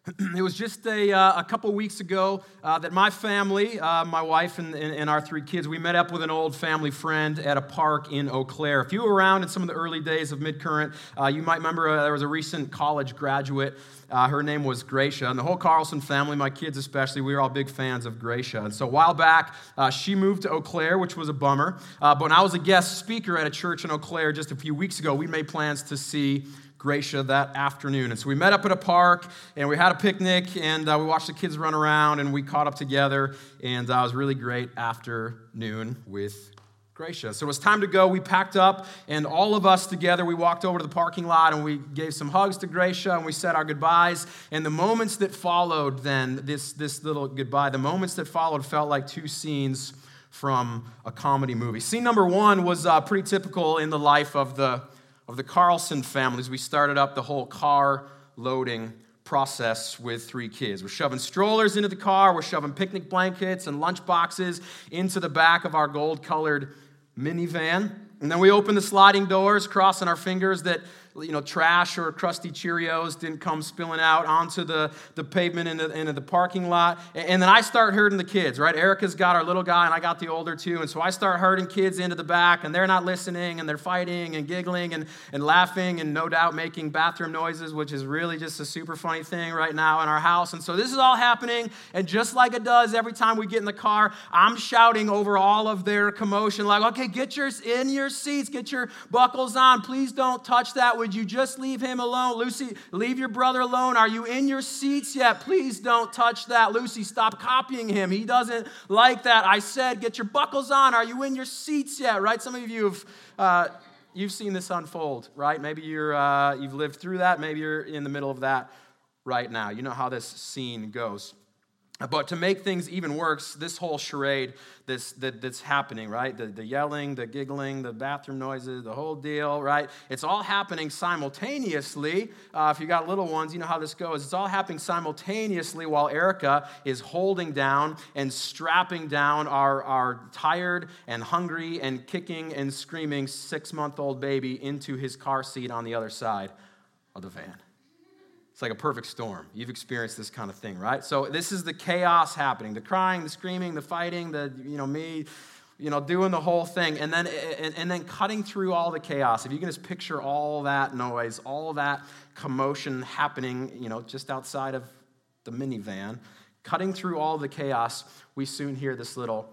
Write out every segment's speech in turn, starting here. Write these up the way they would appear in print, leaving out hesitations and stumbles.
It was just a couple weeks ago that my family, my wife and our three kids, we met up with an old family friend at a park in Eau Claire. If you were around in some of the early days of Midcurrent, you might remember there was a recent college graduate. Her name was Gracia, and the whole Carlson family, my kids especially, we were all big fans of Gracia. And so a while back, she moved to Eau Claire, which was a bummer. But when I was a guest speaker at a church in Eau Claire just a few weeks ago, we made plans to see Gracia that afternoon. And so we met up at a park, and we had a picnic, and we watched the kids run around, and we caught up together, and it was a really great afternoon with Gracia. So it was time to go. We packed up, and all of us together, we walked over to the parking lot, and we gave some hugs to Gracia, and we said our goodbyes. And the moments that followed then, this little goodbye, the moments that followed felt like two scenes from a comedy movie. Scene number one was pretty typical in the life of the Carlson families. We started up the whole car loading process with three kids. We're shoving strollers into the car. We're shoving picnic blankets and lunch boxes into the back of our gold-colored minivan. And then we open the sliding doors, crossing our fingers that trash or crusty Cheerios didn't come spilling out onto the pavement into the parking lot. And then I start herding the kids, right? Erica's got our little guy, and I got the older two. And so I start herding kids into the back, and they're not listening, and they're fighting and giggling and laughing and no doubt making bathroom noises, which is really just a super funny thing right now in our house. And so this is all happening, and just like it does every time we get in the car, I'm shouting over all of their commotion, like, okay, get yours in your seats, get your buckles on, please don't touch that. Would you just leave him alone? Lucy, leave your brother alone. Are you in your seats yet? Please don't touch that. Lucy, stop copying him. He doesn't like that. I said, get your buckles on. Are you in your seats yet? Right? Some of you have, you've seen this unfold, right? Maybe you've lived through that. Maybe you're in the middle of that right now. You know how this scene goes. But to make things even worse, this whole charade that's happening, right? The yelling, the giggling, the bathroom noises, the whole deal, right? It's all happening simultaneously. If you got little ones, you know how this goes. It's all happening simultaneously while Erica is holding down and strapping down our tired and hungry and kicking and screaming 6-month-old baby into his car seat on the other side of the van. It's like a perfect storm. You've experienced this kind of thing, right? So this is the chaos happening, the crying, the screaming, the fighting, me, doing the whole thing, and then cutting through all the chaos. If you can just picture all that noise, all that commotion happening, just outside of the minivan, cutting through all the chaos, we soon hear this little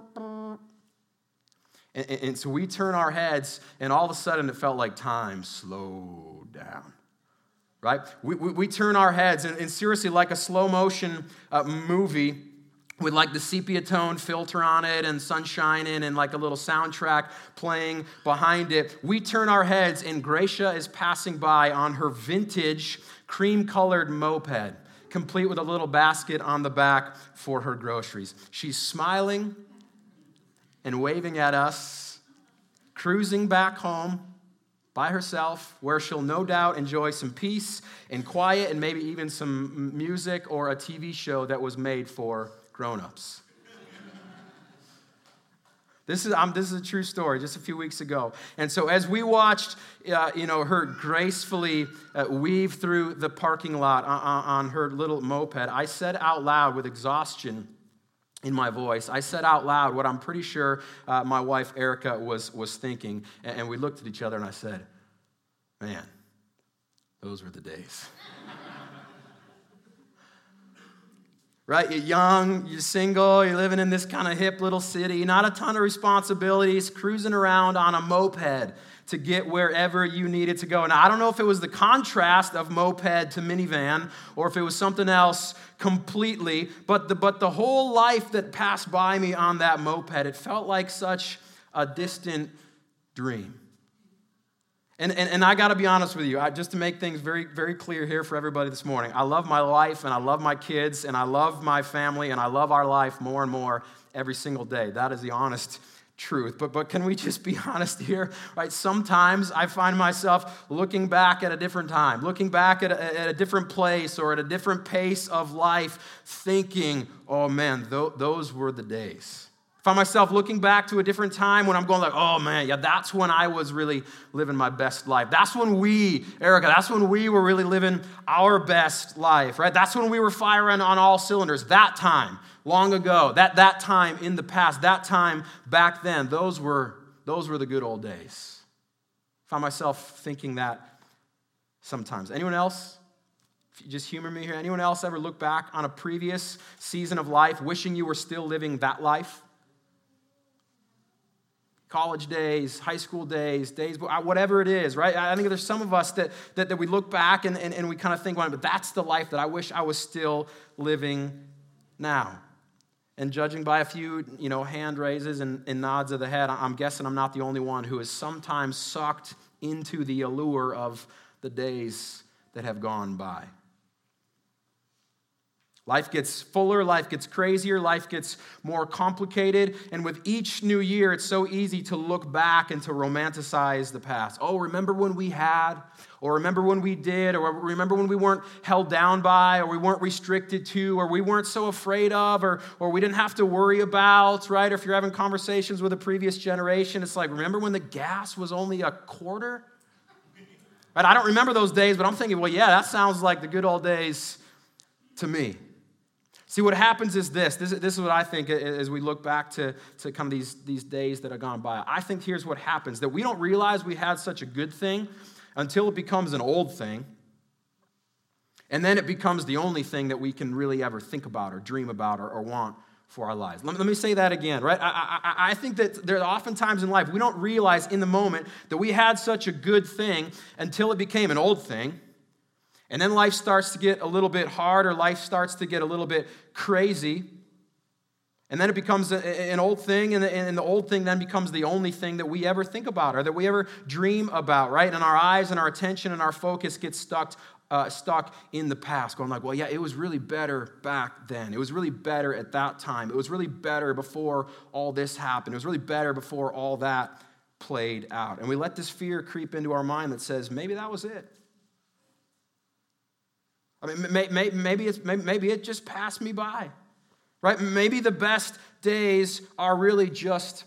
and so we turn our heads, and all of a sudden it felt like time slowed down. Right? We turn our heads, and seriously, like a slow-motion movie with like the sepia tone filter on it and sunshine in and like a little soundtrack playing behind it, we turn our heads, and Gracia is passing by on her vintage cream-colored moped, complete with a little basket on the back for her groceries. She's smiling and waving at us, cruising back home by herself, where she'll no doubt enjoy some peace and quiet and maybe even some music or a TV show that was made for grown-ups. This is a true story, just a few weeks ago. And so as we watched, her gracefully weave through the parking lot on her little moped, I said out loud with exhaustion in my voice, I said out loud what I'm pretty sure my wife Erica was thinking, and we looked at each other and I said, man, those were the days. Right, you're young, you're single, you're living in this kind of hip little city, not a ton of responsibilities, cruising around on a moped to get wherever you needed to go. Now, I don't know if it was the contrast of moped to minivan or if it was something else completely, but the whole life that passed by me on that moped, it felt like such a distant dream. And I got to be honest with you, just to make things very, very clear here for everybody this morning, I love my life, and I love my kids, and I love my family, and I love our life more and more every single day. That is the honest truth. But can we just be honest here? Right? Sometimes I find myself looking back at a different time, looking back at a different place or at a different pace of life, thinking, oh man, those were the days. I find myself looking back to a different time when I'm going like, oh man, yeah, that's when I was really living my best life. That's when Erica, that's when we were really living our best life, right? That's when we were firing on all cylinders. That time, long ago, that time in the past, that time back then, those were the good old days. I find myself thinking that sometimes. Anyone else? If you just humor me here, anyone else ever look back on a previous season of life wishing you were still living that life? College days, high school days, whatever it is, right? I think there's some of us that we look back and we kind of think, well, but that's the life that I wish I was still living now. And judging by a few, hand raises and nods of the head, I'm guessing I'm not the only one who is sometimes sucked into the allure of the days that have gone by. Life gets fuller, life gets crazier, life gets more complicated, and with each new year, it's so easy to look back and to romanticize the past. Oh, remember when we had, or remember when we did, or remember when we weren't held down by, or we weren't restricted to, or we weren't so afraid of, or we didn't have to worry about, right? Or if you're having conversations with a previous generation, it's like, remember when the gas was only a quarter? Right? I don't remember those days, but I'm thinking, well, yeah, that sounds like the good old days to me. See, what happens is this is what I think as we look back to kind of these days that have gone by. I think here's what happens, that we don't realize we had such a good thing until it becomes an old thing, and then it becomes the only thing that we can really ever think about or dream about or want for our lives. Let me say that again, right? I think that there are often times in life we don't realize in the moment that we had such a good thing until it became an old thing. And then life starts to get a little bit hard, or life starts to get a little bit crazy. And then it becomes an old thing, and the old thing then becomes the only thing that we ever think about or that we ever dream about, right? And our eyes and our attention and our focus get stuck in the past, going like, well, yeah, it was really better back then. It was really better at that time. It was really better before all this happened. It was really better before all that played out. And we let this fear creep into our mind that says, maybe that was it. I mean, maybe it just passed me by, right? Maybe the best days are really just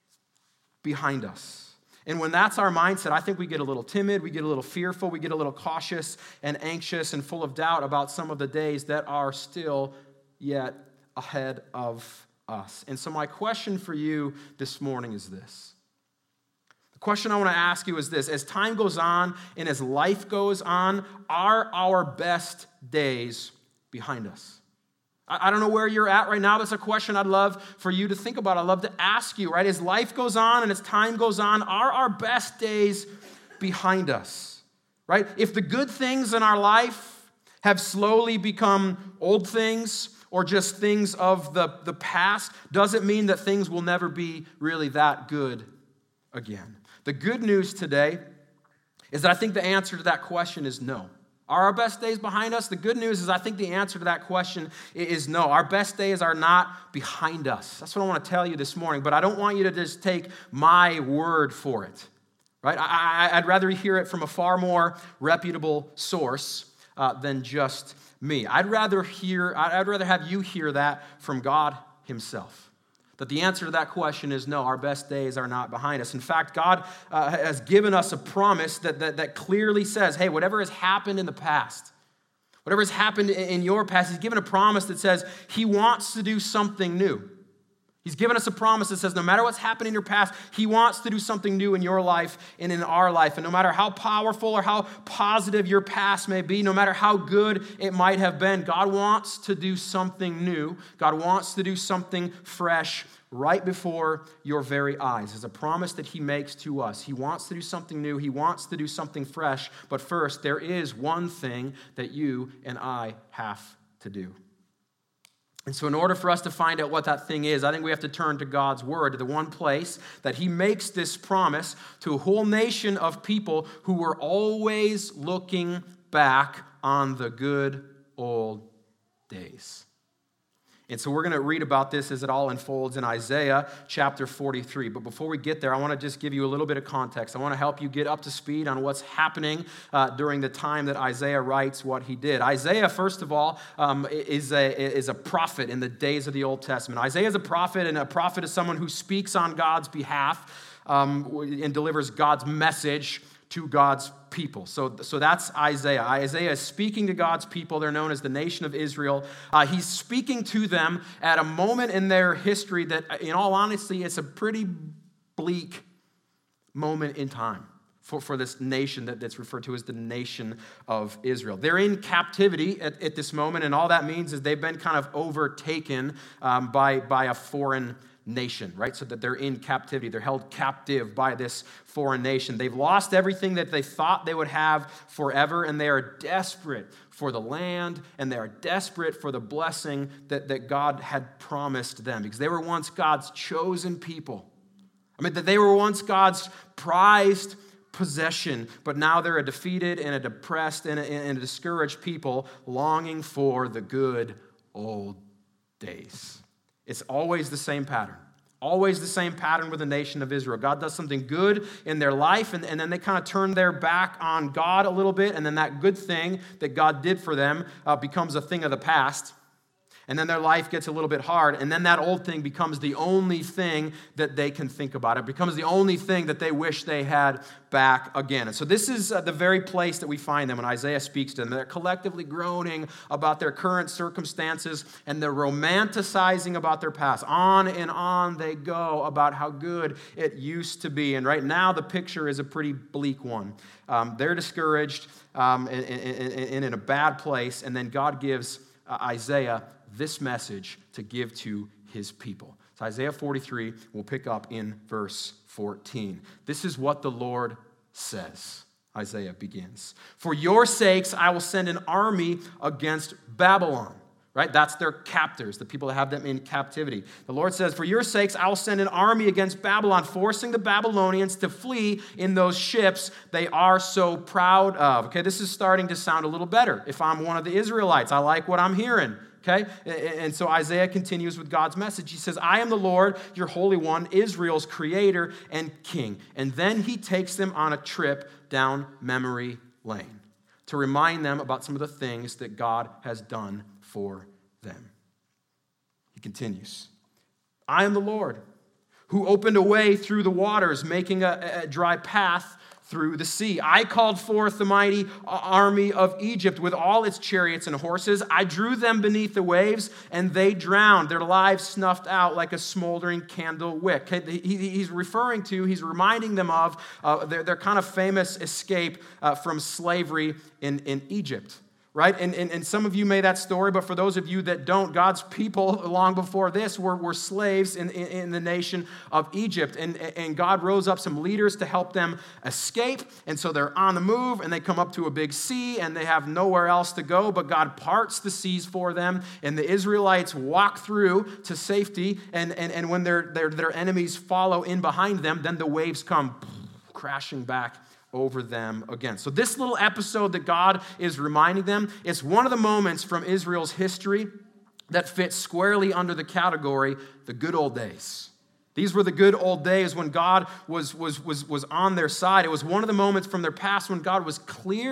behind us. And when that's our mindset, I think we get a little timid, we get a little fearful, we get a little cautious and anxious and full of doubt about some of the days that are still yet ahead of us. And so my question for you this morning is this. Question I want to ask you is this: as time goes on and as life goes on, are our best days behind us? I don't know where you're at right now. That's a question I'd love for you to think about. I'd love to ask you, right? As life goes on and as time goes on, are our best days behind us? Right? If the good things in our life have slowly become old things or just things of the past, does it mean that things will never be really that good again? The good news today is that I think the answer to that question is no. Are our best days behind us? The good news is I think the answer to that question is no. Our best days are not behind us. That's what I want to tell you this morning, but I don't want you to just take my word for it, right? I'd rather hear it from a far more reputable source than just me. I'd rather have you hear that from God himself. That the answer to that question is no, our best days are not behind us. In fact, God has given us a promise that clearly says, hey, whatever has happened in the past, whatever has happened in your past, he's given a promise that says he wants to do something new. He's given us a promise that says no matter what's happened in your past, he wants to do something new in your life and in our life. And no matter how powerful or how positive your past may be, no matter how good it might have been, God wants to do something new. God wants to do something fresh right before your very eyes. It's a promise that he makes to us. He wants to do something new. He wants to do something fresh. But first, there is one thing that you and I have to do. And so in order for us to find out what that thing is, I think we have to turn to God's word, to the one place that he makes this promise to a whole nation of people who were always looking back on the good old days. And so we're going to read about this as it all unfolds in Isaiah chapter 43. But before we get there, I want to just give you a little bit of context. I want to help you get up to speed on what's happening during the time that Isaiah writes what he did. Isaiah, first of all, is a prophet in the days of the Old Testament. Isaiah is a prophet, and a prophet is someone who speaks on God's behalf and delivers God's message to God's people. So that's Isaiah. Isaiah is speaking to God's people. They're known as the nation of Israel. He's speaking to them at a moment in their history that, in all honesty, it's a pretty bleak moment in time for this nation that's referred to as the nation of Israel. They're in captivity at this moment, and all that means is they've been kind of overtaken by a foreign nation, right? So that they're in captivity. They're held captive by this foreign nation. They've lost everything that they thought they would have forever, and they are desperate for the land, and they are desperate for the blessing that God had promised them, because they were once God's chosen people. I mean, that they were once God's prized possession, but now they're a defeated and a depressed and a discouraged people longing for the good old days. It's always the same pattern. Always the same pattern with the nation of Israel. God does something good in their life, and then they kind of turn their back on God a little bit, and then that good thing that God did for them becomes a thing of the past. And then their life gets a little bit hard, and then that old thing becomes the only thing that they can think about. It becomes the only thing that they wish they had back again. And so this is the very place that we find them when Isaiah speaks to them. They're collectively groaning about their current circumstances, and they're romanticizing about their past. On and on they go about how good it used to be. And right now the picture is a pretty bleak one. They're discouraged and in a bad place, and then God gives Isaiah this message to give to his people. So Isaiah 43, we'll pick up in verse 14. This is what the Lord says. Isaiah begins. For your sakes, I will send an army against Babylon. Right? That's their captors, the people that have them in captivity. The Lord says, for your sakes, I will send an army against Babylon, forcing the Babylonians to flee in those ships they are so proud of. Okay, this is starting to sound a little better. If I'm one of the Israelites, I like what I'm hearing. Okay, and so Isaiah continues with God's message. He says, I am the Lord, your Holy One, Israel's creator and king. And then he takes them on a trip down memory lane to remind them about some of the things that God has done for them. He continues, I am the Lord who opened a way through the waters, making a dry path through the sea. I called forth the mighty army of Egypt with all its chariots and horses. I drew them beneath the waves, and they drowned, their lives snuffed out like a smoldering candle wick. He's reminding them of their kind of famous escape from slavery in Egypt. Right? And some of you made that story, but for those of you that don't, God's people long before this were slaves in the nation of Egypt. And God rose up some leaders to help them escape. And so they're on the move, and they come up to a big sea, and they have nowhere else to go, but God parts the seas for them. And the Israelites walk through to safety. And when their enemies follow in behind them, then the waves come crashing back over them again. So this little episode that God is reminding them, it's one of the moments from Israel's history that fits squarely under the category, the good old days. These were the good old days when God was on their side. It was one of the moments from their past when God was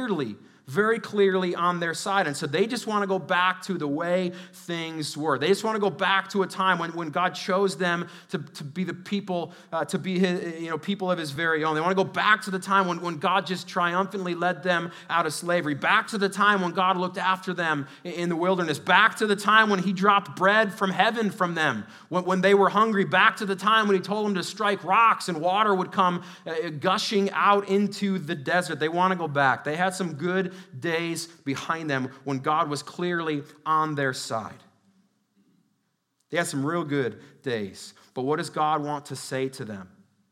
very clearly on their side. And so they just want to go back to the way things were. They just want to go back to a time when God chose them to be the people, to be his, people of his very own. They want to go back to the time when God just triumphantly led them out of slavery. Back to the time when God looked after them in the wilderness. Back to the time when he dropped bread from heaven from them. When they were hungry. Back to the time when he told them to strike rocks and water would come gushing out into the desert. They want to go back. They had some good days behind them when God was clearly on their side. They had some real good days. But what does God want to say to them?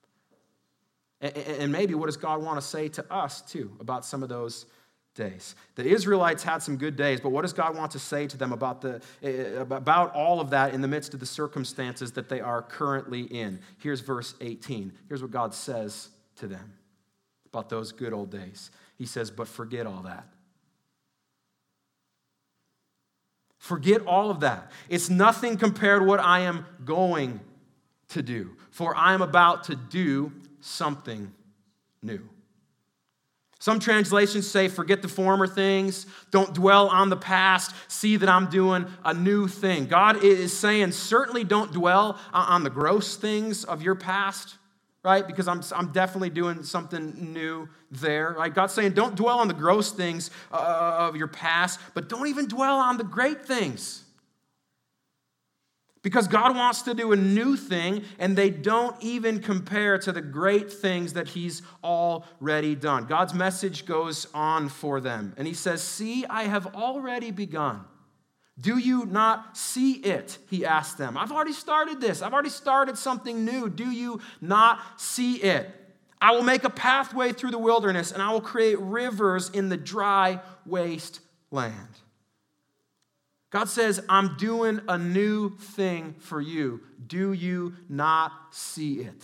And maybe what does God want to say to us too about some of those days? The Israelites had some good days, but what does God want to say to them about all of that in the midst of the circumstances that they are currently in? Here's verse 18. Here's what God says to them about those good old days. He says, but forget all that. Forget all of that. It's nothing compared to what I am going to do, for I am about to do something new. Some translations say, forget the former things, don't dwell on the past, see that I'm doing a new thing. God is saying, certainly don't dwell on the gross things of your past, right? Because I'm definitely doing something new there, right? God's saying, don't dwell on the gross things of your past, but don't even dwell on the great things. Because God wants to do a new thing, and they don't even compare to the great things that he's already done. God's message goes on for them, and he says, see, I have already begun. Do you not see it? He asked them. I've already started this. I've already started something new. Do you not see it? I will make a pathway through the wilderness, and I will create rivers in the dry wasteland. God says, I'm doing a new thing for you. Do you not see it?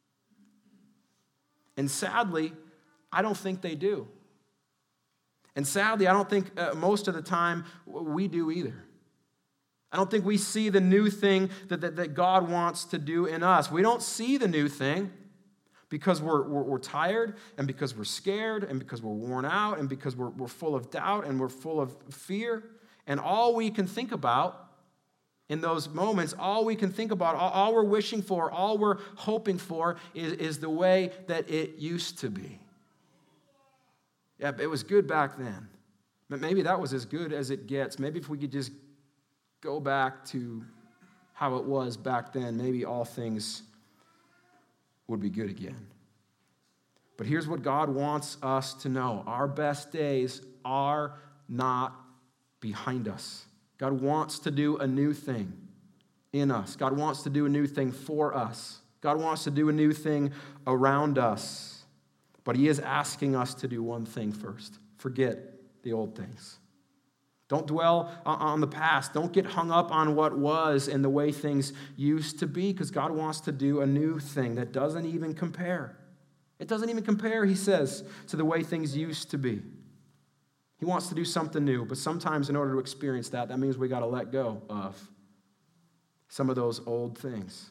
And sadly, I don't think they do. And sadly, I don't think most of the time we do either. I don't think we see the new thing that God wants to do in us. We don't see the new thing because we're tired, and because we're scared, and because we're worn out, and because we're full of doubt, and we're full of fear. And all we can think about in those moments, all we can think about, all we're wishing for, all we're hoping for is the way that it used to be. Yeah, it was good back then. But maybe that was as good as it gets. Maybe if we could just go back to how it was back then, maybe all things would be good again. But here's what God wants us to know. Our best days are not behind us. God wants to do a new thing in us. God wants to do a new thing for us. God wants to do a new thing around us. But he is asking us to do one thing first. Forget the old things. Don't dwell on the past. Don't get hung up on what was and the way things used to be, because God wants to do a new thing that doesn't even compare. It doesn't even compare, he says, to the way things used to be. He wants to do something new, but sometimes in order to experience that means we got to let go of some of those old things.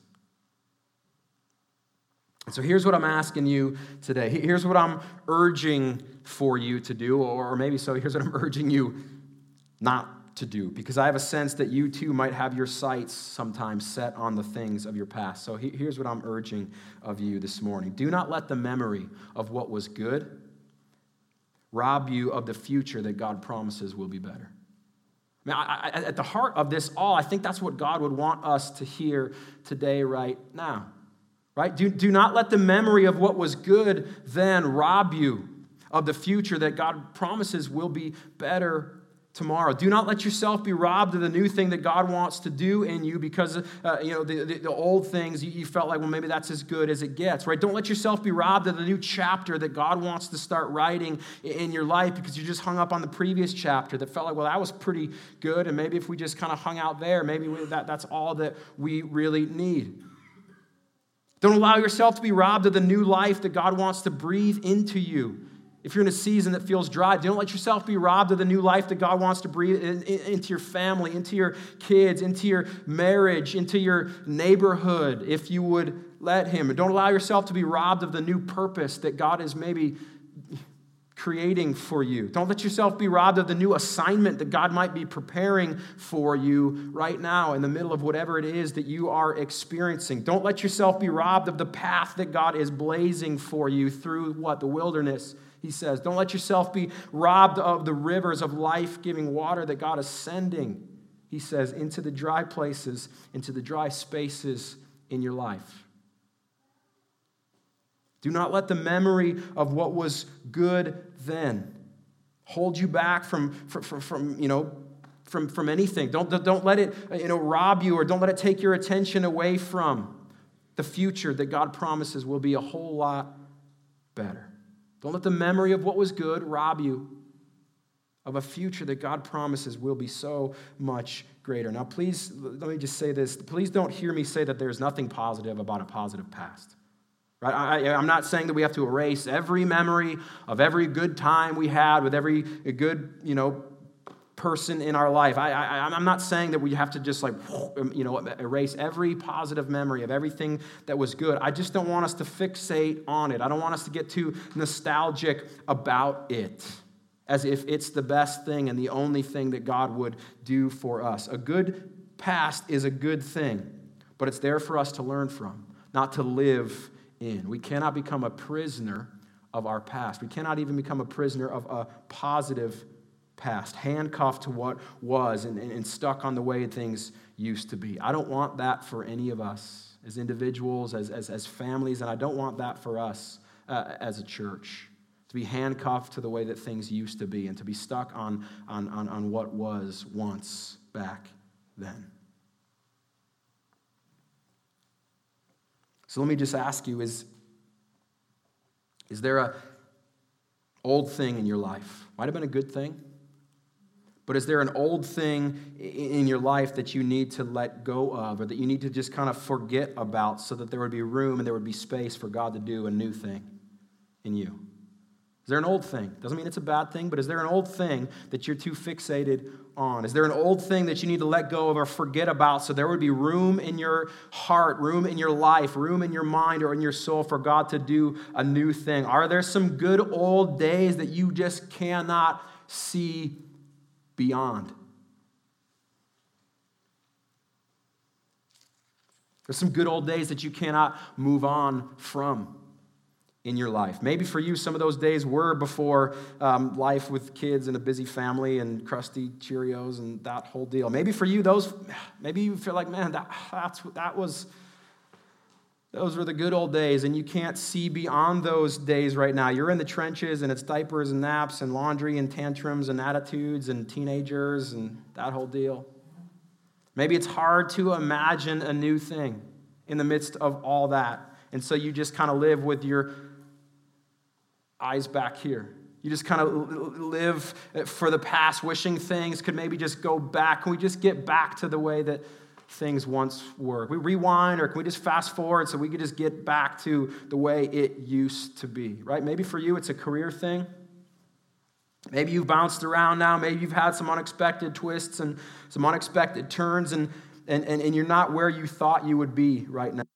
And so here's what I'm asking you today. Here's what I'm urging for you to do, or maybe so, here's what I'm urging you not to do, because I have a sense that you too might have your sights sometimes set on the things of your past. So here's what I'm urging of you this morning. Do not let the memory of what was good rob you of the future that God promises will be better. I mean, at the heart of this all, I think that's what God would want us to hear today, right now. Right? Do not let the memory of what was good then rob you of the future that God promises will be better tomorrow. Do not let yourself be robbed of the new thing that God wants to do in you because the old things you felt like, well, maybe that's as good as it gets, right? Don't let yourself be robbed of the new chapter that God wants to start writing in your life because you just hung up on the previous chapter that felt like, well, that was pretty good, and maybe if we just kind of hung out there, maybe that's all that we really need. Don't allow yourself to be robbed of the new life that God wants to breathe into you. If you're in a season that feels dry, don't let yourself be robbed of the new life that God wants to breathe into your family, into your kids, into your marriage, into your neighborhood, if you would let him. And don't allow yourself to be robbed of the new purpose that God is maybe creating for you. Don't let yourself be robbed of the new assignment that God might be preparing for you right now in the middle of whatever it is that you are experiencing. Don't let yourself be robbed of the path that God is blazing for you through the wilderness. He says, don't let yourself be robbed of the rivers of life-giving water that God is sending, he says, into the dry places, into the dry spaces in your life. Do not let the memory of what was good then hold you back from anything. Don't let it rob you, or don't let it take your attention away from the future that God promises will be a whole lot better. Don't let the memory of what was good rob you of a future that God promises will be so much greater. Now, please, let me just say this. Please don't hear me say that there's nothing positive about a positive past. Right? I'm not saying that we have to erase every memory of every good time we had with every good, person in our life. I'm not saying that we have to just erase every positive memory of everything that was good. I just don't want us to fixate on it. I don't want us to get too nostalgic about it, as if it's the best thing and the only thing that God would do for us. A good past is a good thing, but it's there for us to learn from, not to live in. We cannot become a prisoner of our past. We cannot even become a prisoner of a positive past, handcuffed to what was and stuck on the way things used to be. I don't want that for any of us as individuals, as families, and I don't want that for us as a church, to be handcuffed to the way that things used to be and to be stuck on what was once back then. So let me just ask you, is there a old thing in your life? Might have been a good thing. But is there an old thing in your life that you need to let go of, or that you need to just kind of forget about, so that there would be room and there would be space for God to do a new thing in you? Is there an old thing? Doesn't mean it's a bad thing, but is there an old thing that you're too fixated on? Is there an old thing that you need to let go of or forget about, so there would be room in your heart, room in your life, room in your mind or in your soul for God to do a new thing? Are there some good old days that you just cannot see beyond? There's some good old days that you cannot move on from in your life. Maybe for you, some of those days were before life with kids and a busy family and crusty Cheerios and that whole deal. Maybe for you, maybe you feel like, man, those were the good old days, and you can't see beyond those days right now. You're in the trenches, and it's diapers and naps and laundry and tantrums and attitudes and teenagers and that whole deal. Maybe it's hard to imagine a new thing in the midst of all that, and so you just kind of live with your eyes back here. You just kind of live for the past, wishing things could maybe just go back. Can we just get back to the way that things once were? Can we rewind, or can we just fast forward so we could just get back to the way it used to be, right? Maybe for you it's a career thing. Maybe you've bounced around now. Maybe you've had some unexpected twists and some unexpected turns, and you're not where you thought you would be right now.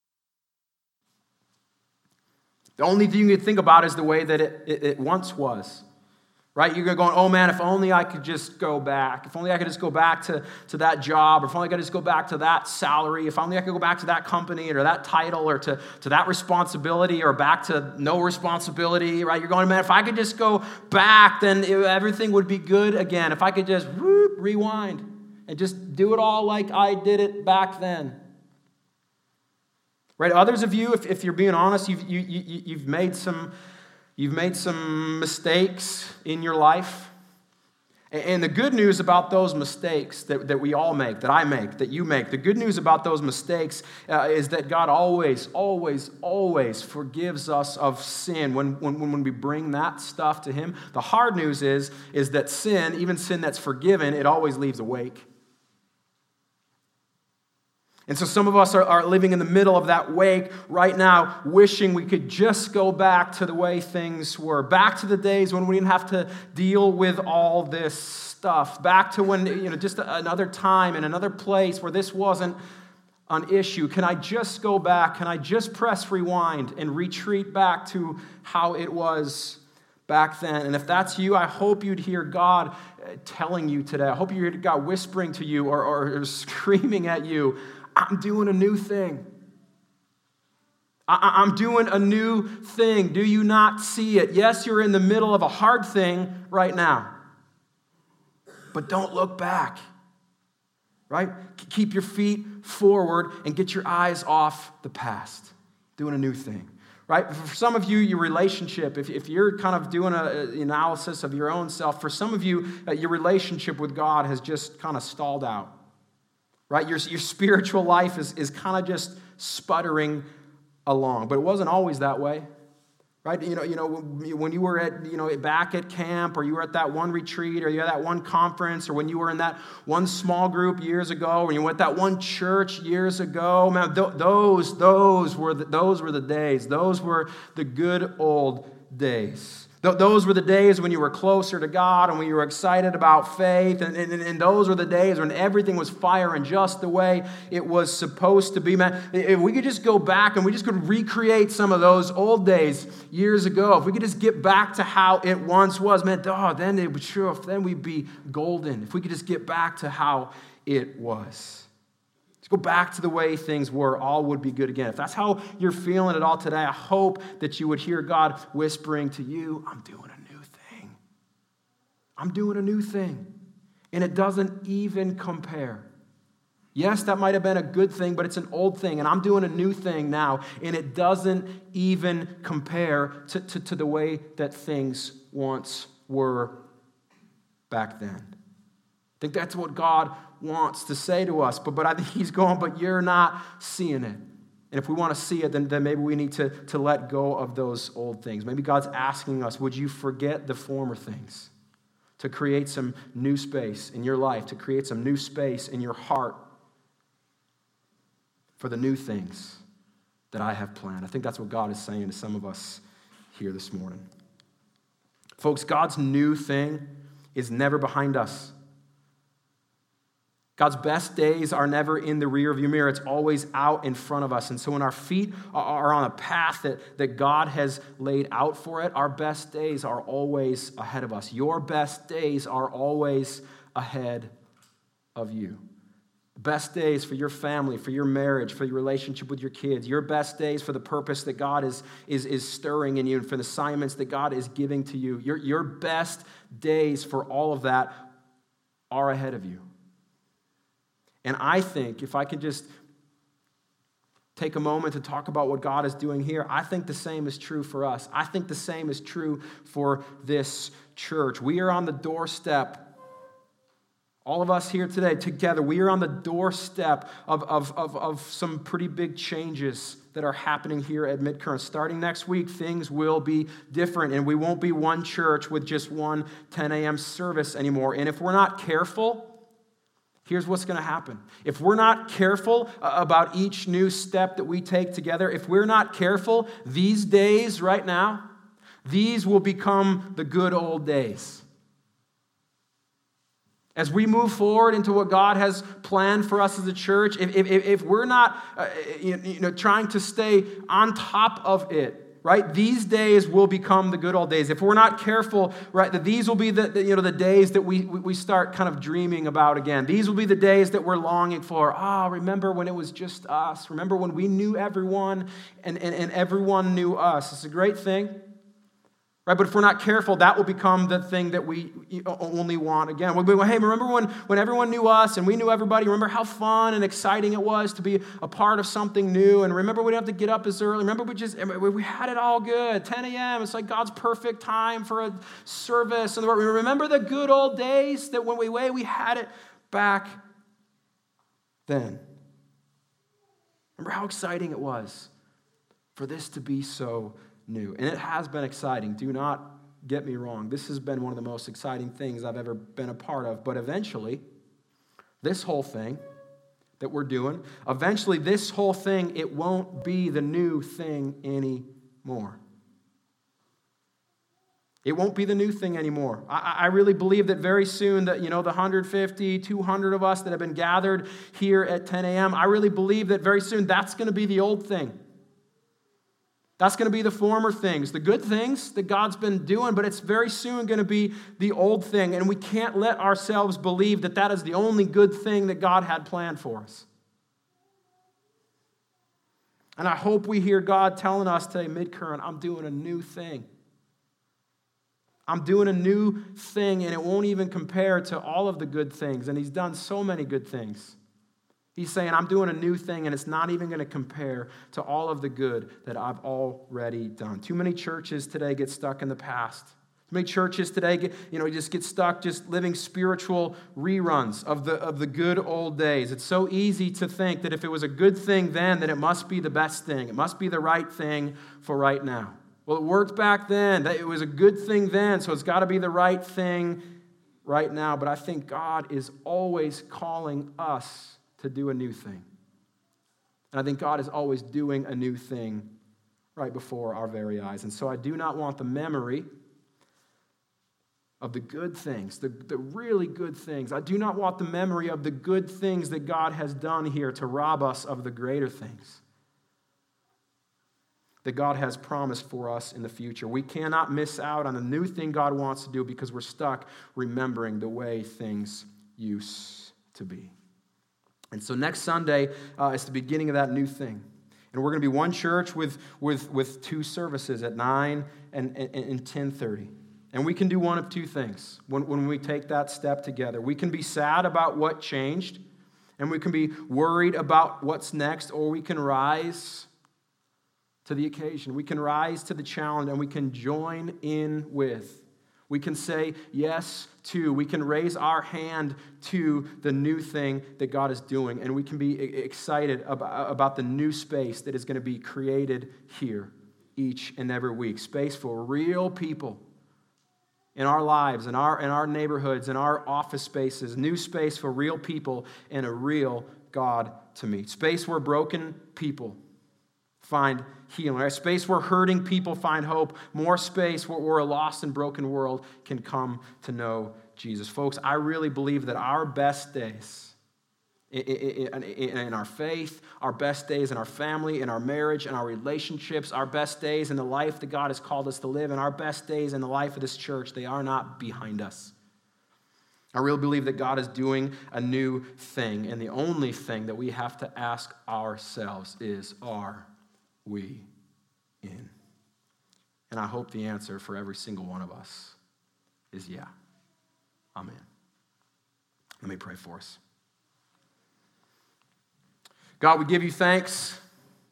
The only thing you can think about is the way that it once was. Right? You're going, oh man, if only I could just go back. If only I could just go back to that job. Or if only I could just go back to that salary. If only I could go back to that company or that title or to that responsibility or back to no responsibility. Right? You're going, man, if I could just go back, then everything would be good again. If I could just rewind and just do it all like I did it back then. Right? Others of you, if you're being honest, you've made some mistakes in your life. And the good news about those mistakes that we all make, that I make, that you make, the good news about those mistakes is that God always, always, always forgives us of sin when we bring that stuff to Him. The hard news is that sin, even sin that's forgiven, it always leaves a wake. And so some of us are living in the middle of that wake right now, wishing we could just go back to the way things were. Back to the days when we didn't have to deal with all this stuff. Back to when, just another time and another place where this wasn't an issue. Can I just go back? Can I just press rewind and retreat back to how it was back then? And if that's you, I hope you'd hear God telling you today. I hope you hear God whispering to you or screaming at you, I'm doing a new thing. I'm doing a new thing. Do you not see it? Yes, you're in the middle of a hard thing right now. But don't look back. Right? Keep your feet forward and get your eyes off the past. Doing a new thing. Right? For some of you, your relationship, if you're kind of doing an analysis of your own self, for some of you, your relationship with God has just kind of stalled out. Right? Your spiritual life is kind of just sputtering along. But it wasn't always that way. Right? When you were back at camp, or you were at that one retreat, or you had that one conference, or when you were in that one small group years ago, or you went that one church years ago, man, those were the days. Those were the good old days. Those were the days when you were closer to God and when you were excited about faith. And those were the days when everything was firing just the way it was supposed to be. Man, if we could just go back and we just could recreate some of those old days years ago, if we could just get back to how it once was, man, then we'd be golden. If we could just get back to how it was. Go back to the way things were, all would be good again. If that's how you're feeling it all today, I hope that you would hear God whispering to you, I'm doing a new thing. I'm doing a new thing. And it doesn't even compare. Yes, that might have been a good thing, but it's an old thing, and I'm doing a new thing now, and it doesn't even compare to the way that things once were back then. I think that's what God wants to say to us, but I think he's going, but you're not seeing it. And if we want to see it, then maybe we need to let go of those old things. Maybe God's asking us, would you forget the former things to create some new space in your life, to create some new space in your heart for the new things that I have planned? I think that's what God is saying to some of us here this morning. Folks, God's new thing is never behind us. God's best days are never in the rearview mirror. It's always out in front of us. And so when our feet are on a path that God has laid out for it, our best days are always ahead of us. Your best days are always ahead of you. Best days for your family, for your marriage, for your relationship with your kids. Your best days for the purpose that God is stirring in you and for the assignments that God is giving to you. Your best days for all of that are ahead of you. And I think, if I could just take a moment to talk about what God is doing here, I think the same is true for us. I think the same is true for this church. We are on the doorstep. All of us here today together, we are on the doorstep of some pretty big changes that are happening here at Midcurrent. Starting next week, things will be different, and we won't be one church with just one 10 a.m. service anymore. And if we're not careful, here's what's going to happen. If we're not careful about each new step that we take together, if we're not careful, these days right now, these will become the good old days. As we move forward into what God has planned for us as a church, if we're not trying to stay on top of it, right? These days will become the good old days. If we're not careful, right, that these will be the days that we start kind of dreaming about again. These will be the days that we're longing for. Remember when it was just us. Remember when we knew everyone and everyone knew us. It's a great thing. Right, but if we're not careful, that will become the thing that we only want again. We'll be like, hey, remember when everyone knew us and we knew everybody? Remember how fun and exciting it was to be a part of something new? And remember we didn't have to get up as early. Remember we had it all good. 10 a.m., it's like God's perfect time for a service. And remember the good old days that when we had it back then. Remember how exciting it was for this to be so new. And it has been exciting. Do not get me wrong. This has been one of the most exciting things I've ever been a part of. But eventually, this whole thing that we're doing, it won't be the new thing anymore. It won't be the new thing anymore. I really believe that very soon that, the 150, 200 of us that have been gathered here at 10 a.m., I really believe that very soon that's going to be the old thing. That's going to be the former things, the good things that God's been doing, but it's very soon going to be the old thing. And we can't let ourselves believe that that is the only good thing that God had planned for us. And I hope we hear God telling us today, Midcurrent, I'm doing a new thing. I'm doing a new thing, and it won't even compare to all of the good things. And He's done so many good things. He's saying, I'm doing a new thing, and it's not even going to compare to all of the good that I've already done. Too many churches today get stuck in the past. Too many churches today get stuck just living spiritual reruns of the good old days. It's so easy to think that if it was a good thing then, that it must be the best thing. It must be the right thing for right now. Well, it worked back then. It was a good thing then, so it's got to be the right thing right now. But I think God is always calling us to do a new thing. And I think God is always doing a new thing right before our very eyes. And so I do not want the memory of the good things, the really good things. I do not want the memory of the good things that God has done here to rob us of the greater things that God has promised for us in the future. We cannot miss out on the new thing God wants to do because we're stuck remembering the way things used to be. And so next Sunday is the beginning of that new thing. And we're going to be one church with two services at 9 and 10:30. And we can do one of two things when we take that step together. We can be sad about what changed, and we can be worried about what's next, or we can rise to the occasion. We can rise to the challenge, and we can join in with. We can say yes to. We can raise our hand to the new thing that God is doing, and we can be excited about the new space that is going to be created here each and every week. Space for real people in our lives, in our neighborhoods, in our office spaces. New space for real people and a real God to meet. Space where broken people find healing. A space where hurting people find hope. More space where a lost and broken world can come to know Jesus. Folks, I really believe that our best days in our faith, our best days in our family, in our marriage, in our relationships, our best days in the life that God has called us to live, and our best days in the life of this church, they are not behind us. I really believe that God is doing a new thing, and the only thing that we have to ask ourselves is, are we in? And I hope the answer for every single one of us is yeah. Amen. Let me pray for us. God, we give you thanks,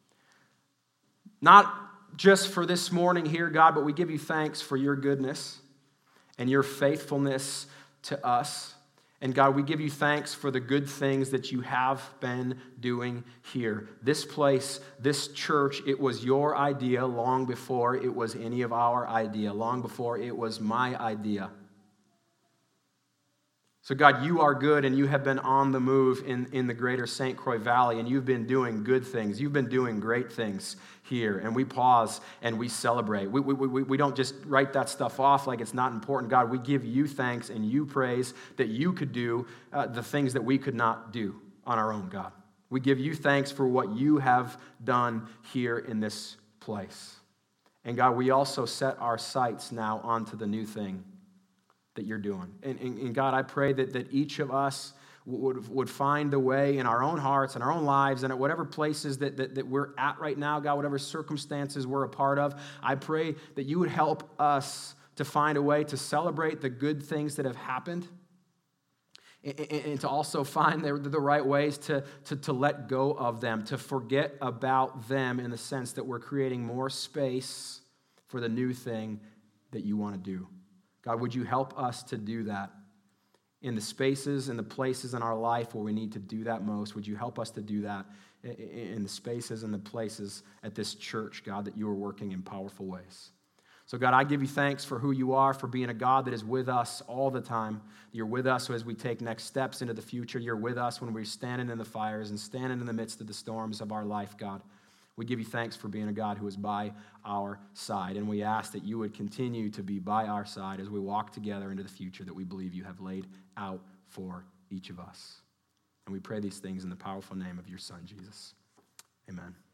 not just for this morning here, God, but we give you thanks for your goodness and your faithfulness to us. And God, we give you thanks for the good things that you have been doing here. This place, this church, it was your idea long before it was any of our idea, long before it was my idea. So God, you are good, and you have been on the move in the greater St. Croix Valley, and you've been doing good things. You've been doing great things here, and we pause and we celebrate. We don't just write that stuff off like it's not important. God, we give you thanks and you praise that you could do the things that we could not do on our own, God. We give you thanks for what you have done here in this place. And God, we also set our sights now onto the new thing that you're doing. And God, I pray that each of us would find the way in our own hearts and our own lives and at whatever places that we're at right now, God, whatever circumstances we're a part of, I pray that you would help us to find a way to celebrate the good things that have happened and to also find the right ways to let go of them, to forget about them in the sense that we're creating more space for the new thing that you want to do. God, would you help us to do that in the spaces and the places in our life where we need to do that most? Would you help us to do that in the spaces and the places at this church, God, that you are working in powerful ways? So, God, I give you thanks for who you are, for being a God that is with us all the time. You're with us as we take next steps into the future. You're with us when we're standing in the fires and standing in the midst of the storms of our life, God. We give you thanks for being a God who is by our side, and we ask that you would continue to be by our side as we walk together into the future that we believe you have laid out for each of us. And we pray these things in the powerful name of your Son, Jesus. Amen.